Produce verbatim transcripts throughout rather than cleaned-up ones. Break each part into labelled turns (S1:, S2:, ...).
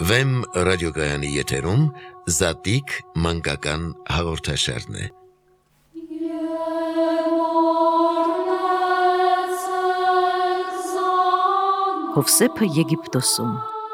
S1: Վեմ ռադիոգայանի եթերում Զատիկ մանկական հաղորդաշարն է։
S2: Հովսեփը Եգիպտոսում։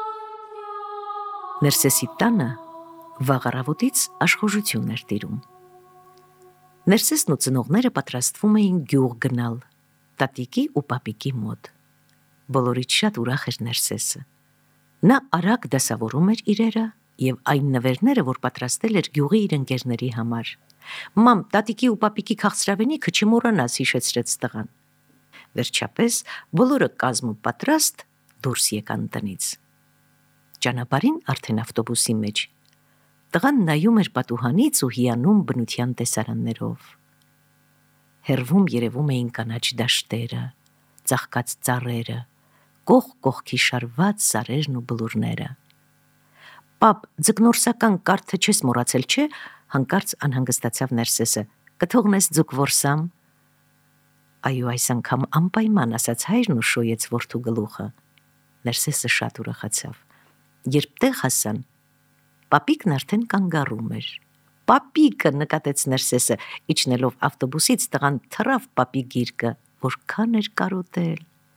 S2: Ներսեսի տանը վաղ առավոտից աշխուժություն էր տիրում։ Ներսեսն ու ծնողները պատրաստվում էին գյուղ գնալ, տատիկի ու պապիկի մոտ։ Բոլորից շատ ուրախ էր Ներսեսը։ Նա արագ դասավորում էր իրերը և այն նվերները, որ պատրաստել էր գյուղի իր ընկերների համար։ «Մամ, տատիկի ու պապիկի քաղցրավենիքը չմոռանաս», հիշեցրեց տղան։ Վերջապես բոլորը կազմ ու պատրաստ դուրս եկան տնից։ Ճանապարհին արդեն ավտոբուսի մեջ տղան նայում էր պատուհանից ու հիանում բնության տեսարաններով։ Հեռվում երևում էին կանաչ դաշտերը, ծաղկած ծառերը, կողք կողքի շարված սարերն ու բլուրները։ «Պապ, ձկնորսական կարթը չես մոռացել, չէ՞», հանկարծ անհանգստացավ Ներսեսը։ «Կթողնես ձուկ որսամ»։ «Այո, այս անգամ անպայման», ասաց հայրն ու շոյեց որդու գլուխը։ Ներսեսը շատ ուրախացավ։ Երբ տեղ հասան, պապիկն արդեն կանգառում էր։ «Պապիկը», նկատեց Ներսեսը, իջնելով ավտոբուսից տղան թռավ պապի գիրկը, որքան էր կարոտել։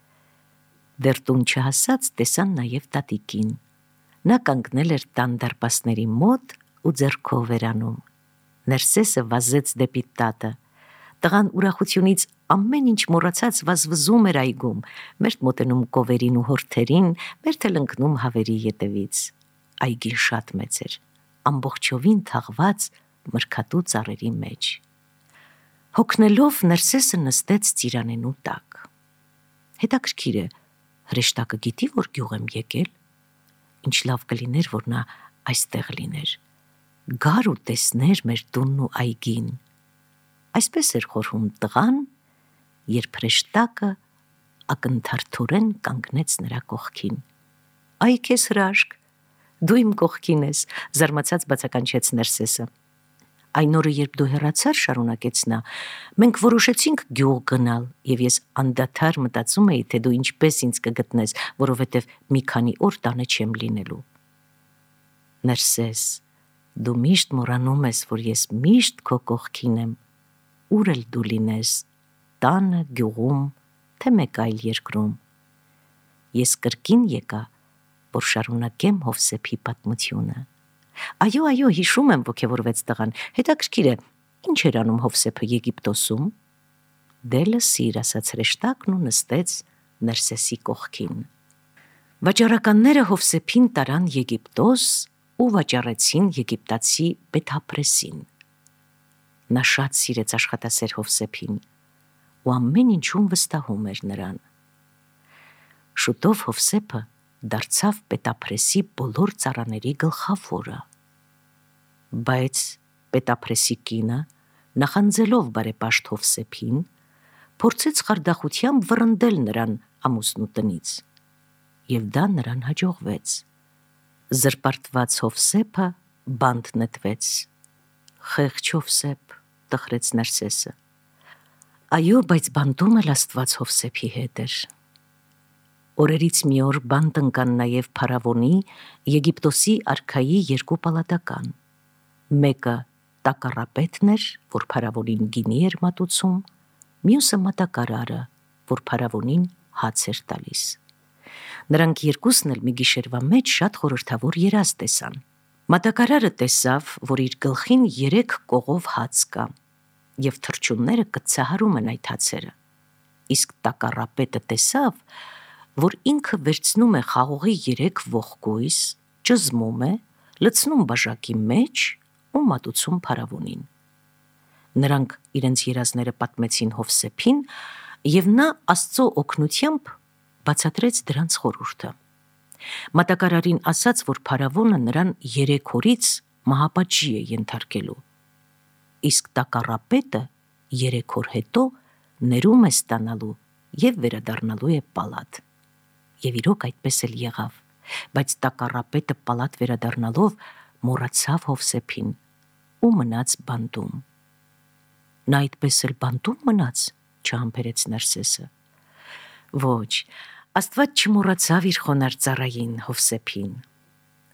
S2: Դեռ տուն չհասած տեսան նաև տատիկին։ Նա կանգնել էր տան դարպասների մոտ ու ձեռքով էր անում։ Ներսեսը վազեց դեպի տատը։ Տղան ուրախությունից ամեն ինչ մոռացած վազվզում էր այգում, մերթ մոտենում կովերին ու հորթերին, մերթ էլ ընկնում հավերի ետևից։ Այգին շատ մեծ էր, ամբողջովին թաղված մրգատու ծառերի մեջ։ Հոգնելով Ներսեսը նստեց ծիրանենու տակ։ Հետաքրքիր է, հրեշտակը գիտի, որ գյուղ եմ եկել։ Ինչ լավ կլիներ, որ նա այստեղ լիներ, գար ու տեսներ մեր տունն ու այգին։ Այսպես էր խորհում տղան, երբ հրեշտակը ակնթարթորեն կանգնեց նրա կողքին։ «Այ քեզ հրաշք, դու իմ կողքին ես», զարմացած բացականչեց Ներսեսը։ «Այն օրը, երբ դու հեռացար», շարունակեց նա, «մենք որոշեցինք գյուղ գնալ, և ես անդադար մտածում էի, թե դու ինչպես ինձ կգտնես, որովհետև մի քանի օր տանը չեմ լինելու»։ «Ներսես, դու միշտ մոռանում ես, որ ես միշտ քո կողքին եմ, ուր էլ դու լինես, տանը, գյուղում, թե մեկ այլ երկրում։ Ես կրկին եկա, որ շարունակեմ Հովսեփի պատմությունը»։ «Այո, այո, հիշում եմ», ոգևորվեց տղան։ «Հետաքրքիր է, ինչ էր անում Հովսեփը Եգիպտոսում»։ «Դե լսիր», ասաց հրեշտակն ու նստեց Ներսեսի կողքին։ Վաճառականները Հովսեփին տարան Եգիպտոս ու վաճառեցին եգիպտացի Պետափրեսին։ Նա շատ սիրեց աշխատասեր Հովսեփին ու ամեն ինչում վստահում էր նրան։ Շուտով Հովսեփը դարձավ Պետափրեսի բոլոր ծառաների գլխավորը։ Բայց Պետափրեսի կինը, նախանձելով բարեպաշտ Հովսեփին, փորձեց խարդախությամբ վռնդել նրան ամուսնու տնից, և դա նրան հաջողվեց։ Զրպարտված Հովսեփը բանտ նետվեց։ «Խեղճ Հովսեփ», տխրեց Ներսեսը։ «Այո, բայց բանտում էլ Աստված Հովսեփի հետ էր»։ Օրերից մի օր բանտ ընկան նաև փարավոնի, Եգիպտոսի արքայի երկու պալատական։ Մեկը տակառապետն էր, որ փարավոնին գինի էր մատուցում, մյուսը մատակարարը, որ փարավոնին հաց էր տալիս։ Նրանք երկուսն էլ մի գիշերվա մեջ շատ խորհրդավոր երազ տեսան։ Մատակարարը տեսավ, որ իր գլխին երեք կողով հաց կա, և թռչունները կծահարում են այդ հացերը։ Իսկ տակառապետը տեսավ, որ ինքը վերցնում է խաղողի երեք ողկույզ, ճզմում է, լցնում բաժակի մեջ ու մատուցում փարավոնին։ Նրանք իրենց երազները պատմեցին Հովսեփին, և նա Աստծո օգնությամբ բացատրեց դրանց խորհուրդը։ Մատակարարին ասաց, որ փարավոնը նրան երեք օրից մահապատժի է ենթարկելու, իսկ տակառապետը երեք օր հետո ներում է ստանալու և վերադառնալու է պալատ։ Եվ իրոք այդպես էլ եղավ, բայց տակառապետը պալատ վերադառնալով մոռացավ Հովսեփին ու մնաց բանտում։ «Նա այդպես էլ բանտում մնաց», չհամբերեց Ներսեսը։ «Ոչ, Աստված չմոռացավ իր խոնարհ ծառային Հովսեփին»։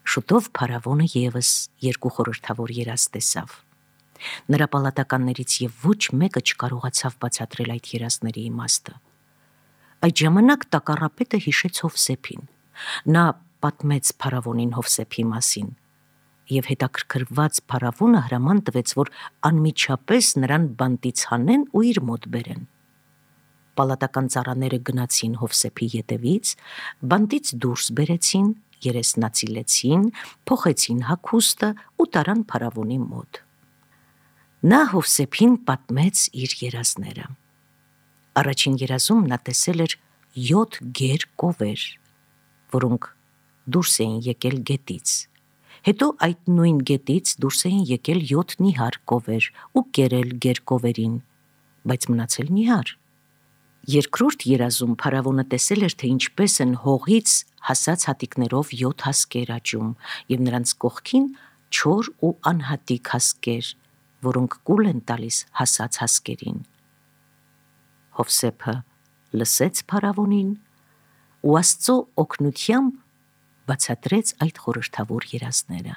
S2: Շուտով փարավոնը եւս երկու խորհրդավոր երազ տեսավ։ Նրա պալատականներից եւ ոչ մեկը չկարողացավ բացատրել այդ երազների իմաստը։ Այդ ժամանակ տակառապետը հիշեց Հովսեփին։ Նա պատմեց փարավոնին Հովսեփի մասին եւ հետաքրքրված փարավոնը հրաման տվեց, որ անմիջապես նրան բանտից հանեն ու իր մոտ բերեն։ Պալատական ծառաները գնացին Հովսեփի ետևից, բանտից դուրս բերեցին, երեսնացիլեցին, փոխեցին հագուստը ու տարան փարավոնի մոտ։ Նա Հովսեփին պատմեց իր երազները։ Առաջին երազում նա տեսել էր յոթ գեր կովեր, որոնք դուրս էին եկել գետից։ Հետո այդ նույն գետից դուրս էին եկել յոթ նիհար կովեր ու կերել գեր կովերին, բայց մնացել նիհար։ Երկրորդ երազում փարավոնը տեսել էր, թե ինչպես են հողից հասած հատիկներով յոթ հասկեր աճում եւ նրանց կողքին չոր ու անհատիկ հասկեր, որոնք կուլ են տալիս հասած հասկերին։ Հովսեփը լսեց փարավոնին ու Աստծո օգնությամբ բացատրեց այդ խորհրդավոր երազները։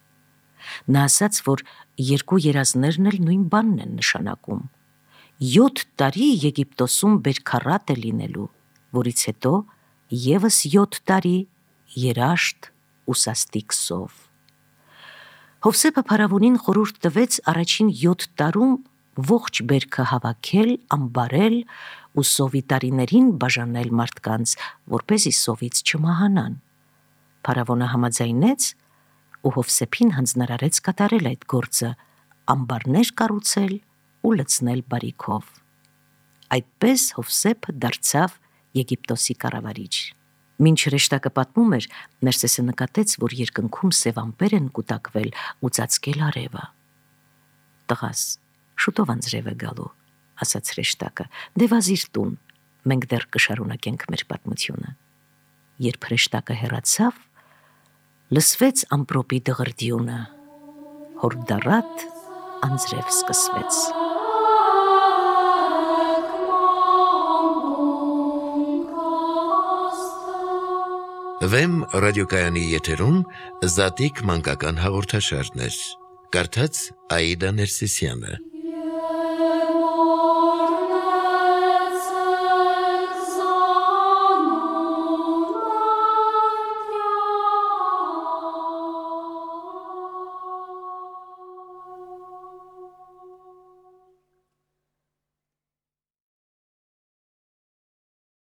S2: Նա ասաց, որ երկու երազներն էլ նույն բանն են նշանակում։ Յոթ տարի Եգիպտոսում բերքառատ է լինելու, որից հետո եւս յոթ տարի երաշտ ու սաստիկ սով։ Հովսեփը փարավոնին խորհուրդ տվեց առաջին յոթ տարում ողջ բերքը հավաքել, ամբարել ու սովի տարիներին բաժանել մարդկանց, որպեսզի սովից չմահանան։ Փարավոնը համաձայնեց ու Հովսեփին հանձնարարեց կատարել այդ գործը, ամբարներ կառուցել ու լցնել բարիքով։ Այդպես Հովսեփը դարձավ Եգիպտոսի կառավարիչ։ Մինչ հրեշտակը պատմում էր, Ներսեսը նկատեց, որ երկնքում սև ամպեր են կուտակվել ու ծածկել արևը։ Տղաս, շուտով անձրև է գալու, ասաց հրեշտակը, դե վազիր տուն, մենք դեռ կշարունակենք մեր պատմությունը։ Երբ հրեշտակը հեռացավ, լսվեց ամպրոպի դղրդյունը, հորդառատ անձրև սկսվեց։
S1: Վեմ ռադիոկայանի եթերում Զատիկ մանկական հաղորդաշարներ։ Կարդաց Աիդա Ներսիսյանը։